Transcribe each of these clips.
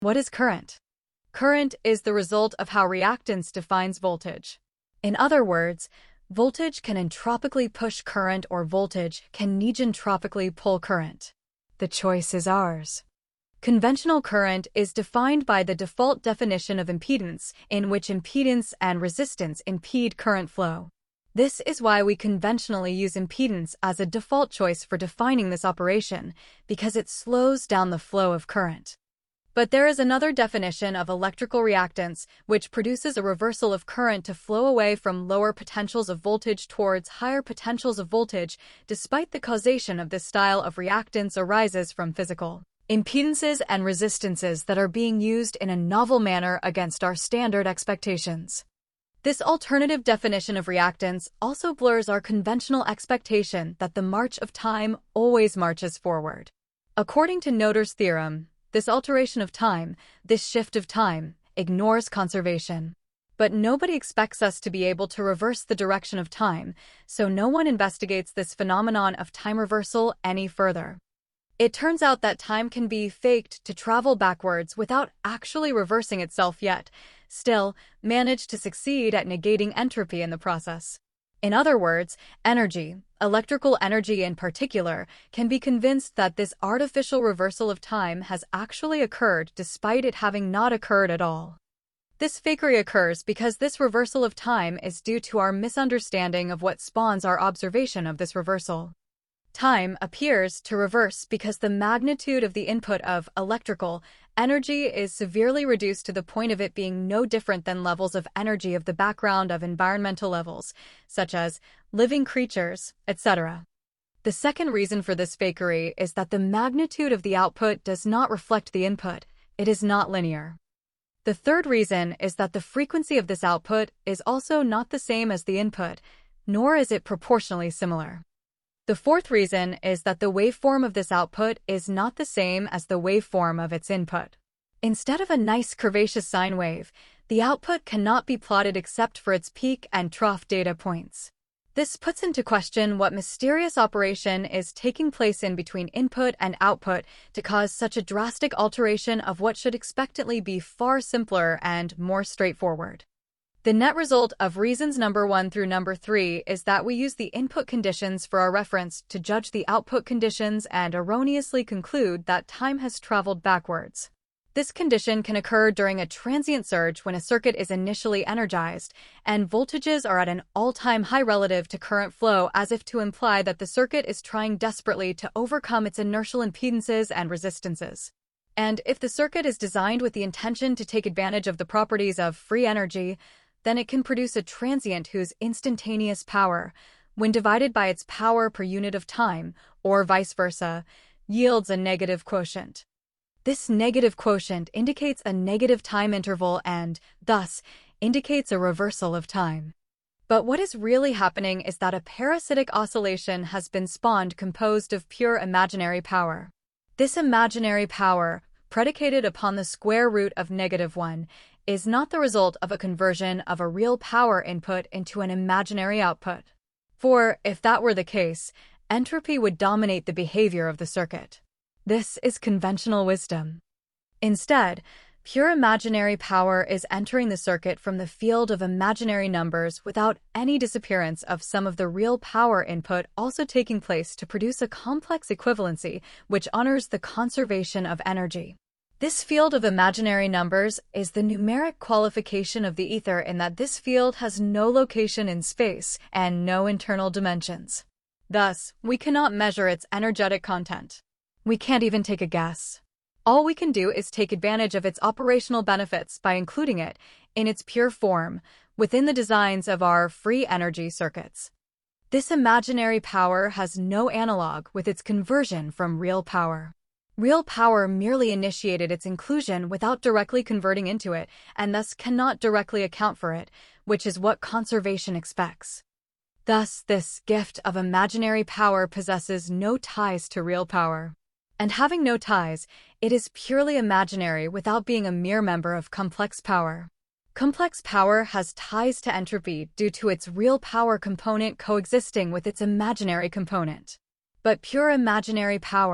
What is current? Current is the result of how reactance defines voltage. In other words, voltage can entropically push current or voltage can negentropically pull current. The choice is ours. Conventional current is defined by the default definition of impedance, in which impedance and resistance impede current flow. This is why we conventionally use impedance as a default choice for defining this operation, because it slows down the flow of current. But there is another definition of electrical reactance, which produces a reversal of current to flow away from lower potentials of voltage towards higher potentials of voltage, despite the causation of this style of reactance arises from physical impedances and resistances that are being used in a novel manner against our standard expectations. This alternative definition of reactance also blurs our conventional expectation that the march of time always marches forward. According to Noether's theorem, this alteration of time, this shift of time, ignores conservation. But nobody expects us to be able to reverse the direction of time, so no one investigates this phenomenon of time reversal any further. It turns out that time can be faked to travel backwards without actually reversing itself yet, still manage to succeed at negating entropy in the process. In other words, energy, electrical energy in particular, can be convinced that this artificial reversal of time has actually occurred despite it having not occurred at all. This fakery occurs because this reversal of time is due to our misunderstanding of what spawns our observation of this reversal. Time appears to reverse because the magnitude of the input of electrical energy is severely reduced to the point of it being no different than levels of energy of the background of environmental levels, such as living creatures, etc. The second reason for this fakery is that the magnitude of the output does not reflect the input. It is not linear. The third reason is that the frequency of this output is also not the same as the input, nor is it proportionally similar. The fourth reason is that the waveform of this output is not the same as the waveform of its input. Instead of a nice curvaceous sine wave, the output cannot be plotted except for its peak and trough data points. This puts into question what mysterious operation is taking place in between input and output to cause such a drastic alteration of what should expectantly be far simpler and more straightforward. The net result of reasons number 1 through number 3 is that we use the input conditions for our reference to judge the output conditions and erroneously conclude that time has traveled backwards. This condition can occur during a transient surge when a circuit is initially energized, and voltages are at an all-time high relative to current flow, as if to imply that the circuit is trying desperately to overcome its inertial impedances and resistances. And if the circuit is designed with the intention to take advantage of the properties of free energy, then it can produce a transient whose instantaneous power, when divided by its power per unit of time, or vice versa, yields a negative quotient. This negative quotient indicates a negative time interval and, thus, indicates a reversal of time. But what is really happening is that a parasitic oscillation has been spawned composed of pure imaginary power. This imaginary power, predicated upon the square root of -1, is not the result of a conversion of a real power input into an imaginary output. For, if that were the case, entropy would dominate the behavior of the circuit. This is conventional wisdom. Instead, pure imaginary power is entering the circuit from the field of imaginary numbers without any disappearance of some of the real power input also taking place to produce a complex equivalency which honors the conservation of energy. This field of imaginary numbers is the numeric qualification of the ether in that this field has no location in space and no internal dimensions. Thus, we cannot measure its energetic content. We can't even take a guess. All we can do is take advantage of its operational benefits by including it, in its pure form, within the designs of our free energy circuits. This imaginary power has no analog with its conversion from real power. Real power merely initiated its inclusion without directly converting into it, and thus cannot directly account for it, which is what conservation expects. Thus, this gift of imaginary power possesses no ties to real power. And having no ties, it is purely imaginary without being a mere member of complex power. Complex power has ties to entropy due to its real power component coexisting with its imaginary component. But pure imaginary power,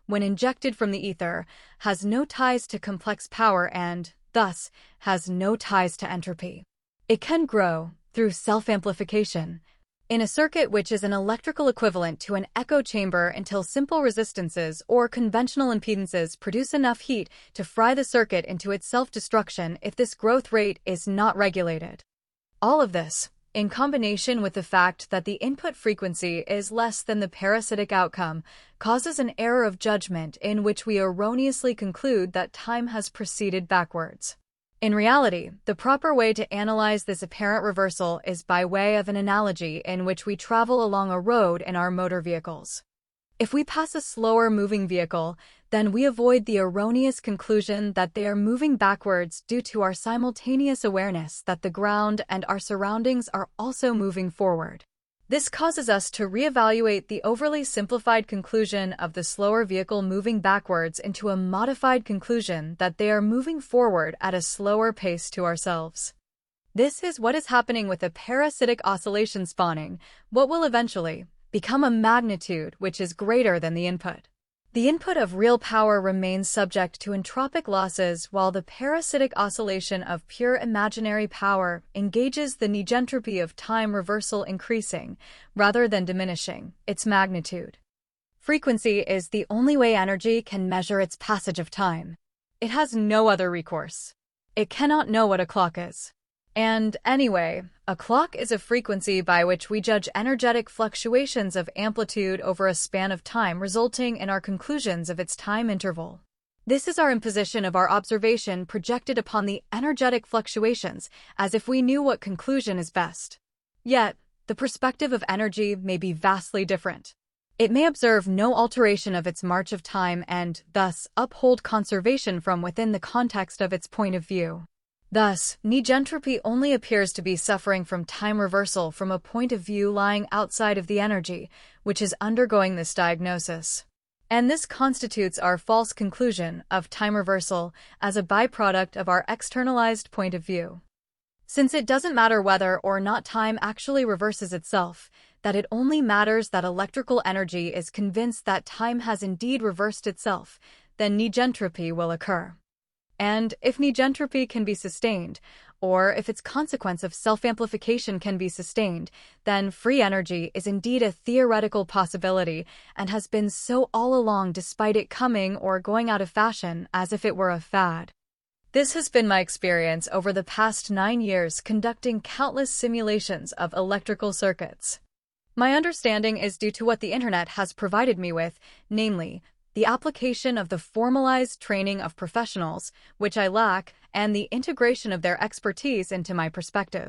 when injected from the ether, has no ties to complex power and, thus, has no ties to entropy. It can grow through self-amplification in a circuit which is an electrical equivalent to an echo chamber until simple resistances or conventional impedances produce enough heat to fry the circuit into its self-destruction if this growth rate is not regulated. All of this, in combination with the fact that the input frequency is less than the parasitic outcome, causes an error of judgment in which we erroneously conclude that time has proceeded backwards. In reality, the proper way to analyze this apparent reversal is by way of an analogy in which we travel along a road in our motor vehicles. If we pass a slower moving vehicle, then we avoid the erroneous conclusion that they are moving backwards due to our simultaneous awareness that the ground and our surroundings are also moving forward. This causes us to reevaluate the overly simplified conclusion of the slower vehicle moving backwards into a modified conclusion that they are moving forward at a slower pace to ourselves. This is what is happening with a parasitic oscillation spawning what will eventually become a magnitude which is greater than the input. The input of real power remains subject to entropic losses while the parasitic oscillation of pure imaginary power engages the negentropy of time reversal increasing, rather than diminishing, its magnitude. Frequency is the only way energy can measure its passage of time. It has no other recourse. It cannot know what a clock is. And anyway, a clock is a frequency by which we judge energetic fluctuations of amplitude over a span of time resulting in our conclusions of its time interval. This is our imposition of our observation projected upon the energetic fluctuations as if we knew what conclusion is best. Yet, the perspective of energy may be vastly different. It may observe no alteration of its march of time and, thus, uphold conservation from within the context of its point of view. Thus, negentropy only appears to be suffering from time reversal from a point of view lying outside of the energy, which is undergoing this diagnosis. And this constitutes our false conclusion of time reversal as a byproduct of our externalized point of view. Since it doesn't matter whether or not time actually reverses itself, that it only matters that electrical energy is convinced that time has indeed reversed itself, then negentropy will occur. And if negentropy can be sustained, or if its consequence of self-amplification can be sustained, then free energy is indeed a theoretical possibility and has been so all along despite it coming or going out of fashion as if it were a fad. This has been my experience over the past 9 years conducting countless simulations of electrical circuits. My understanding is due to what the internet has provided me with, namely, the application of the formalized training of professionals, which I lack, and the integration of their expertise into my perspective.